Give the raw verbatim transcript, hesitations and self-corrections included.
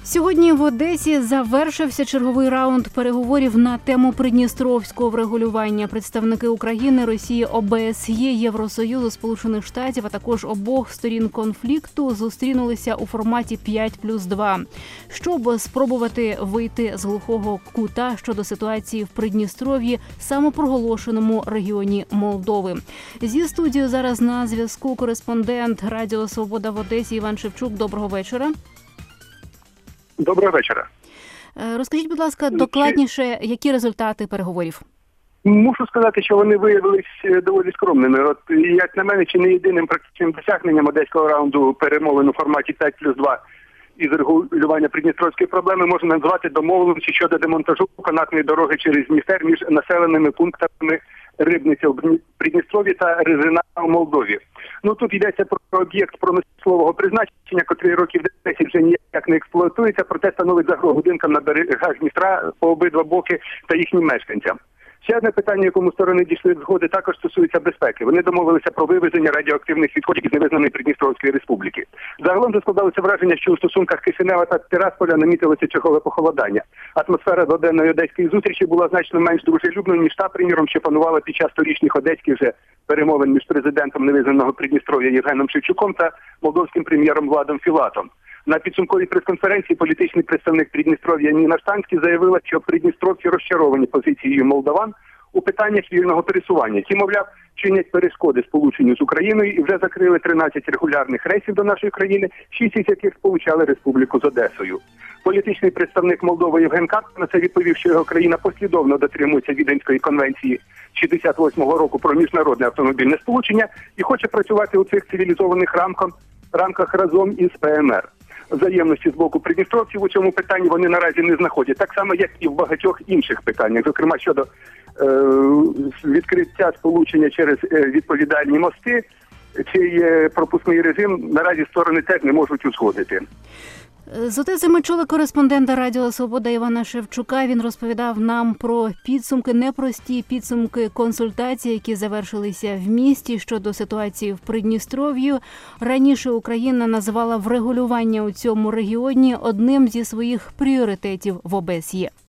Сьогодні в Одесі завершився черговий раунд переговорів на тему придністровського врегулювання. Представники України, Росії, О Б С Є, Євросоюзу, Сполучених Штатів, а також обох сторін конфлікту зустрінулися у форматі п'ять плюс два, щоб спробувати вийти з глухого кута щодо ситуації в Придністров'ї, самопроголошеному регіоні Молдови. Зі студією зараз на зв'язку кореспондент Радіо Свобода в Одесі Іван Шевчук. Доброго вечора. Доброго вечора. Розкажіть, будь ласка, докладніше, які результати переговорів? Мушу сказати, що вони виявились доволі скромними. От, як на мене, чи не єдиним практичним досягненням одеського раунду перемовин у форматі п'ять плюс два із регулювання придністровської проблеми можна назвати домовленості щодо демонтажу канатної дороги через Дністер між населеними пунктами Рибниця в Придністров'ї та Резина у Молдові. Ну, тут йдеться про об'єкт промислового призначення, котрий років десять вже ніяк не експлуатується, проте становить загрозу будинкам на берегах Дністра по обидва боки та їхнім мешканцям. Ще одне питання, якому сторони дійшли до згоди, також стосується безпеки. Вони домовилися про вивезення радіоактивних відходів із невизнаної Придністровської республіки. Загалом же складалося враження, що у стосунках Кишинева та Тирасполя намітилося чергове похолодання. Атмосфера дводенної одеської зустрічі була значно менш дружелюбною, ніж та, приміром, що панувала під час торічних одеських же перемовин між президентом невизнаного Придністров'я Євгеном Шевчуком та молдовським прем'єром Владом Філатом. На підсумковій прес-конференції політичний представник Придністров'я Ніна Штанський заявила, що придністровці розчаровані позицією молдаван у питаннях вільного пересування. Ті, мовляв, чинять перешкоди сполученню з Україною і вже закрили тринадцять регулярних рейсів до нашої країни, шість із яких сполучали республіку з Одесою. Політичний представник Молдови Євген Кат на це відповів, що його країна послідовно дотримується Віденської конвенції шістдесят восьмого року про міжнародне автомобільне сполучення і хоче працювати у цих цивілізованих рамках, рамках разом із П М Р. Взаємності з боку придністровців у цьому питанні вони наразі не знаходять, так само, як і в багатьох інших питаннях, зокрема щодо е, відкриття сполучення через е, відповідальні мости, чий е, пропускний режим наразі сторони теж не можуть узгодити. З Одеси ми чули кореспондента Радіо Свобода Івана Шевчука. Він розповідав нам про підсумки, непрості підсумки консультацій, які завершилися в місті щодо ситуації в Придністров'ї. Раніше Україна називала врегулювання у цьому регіоні одним зі своїх пріоритетів в О Б С Є.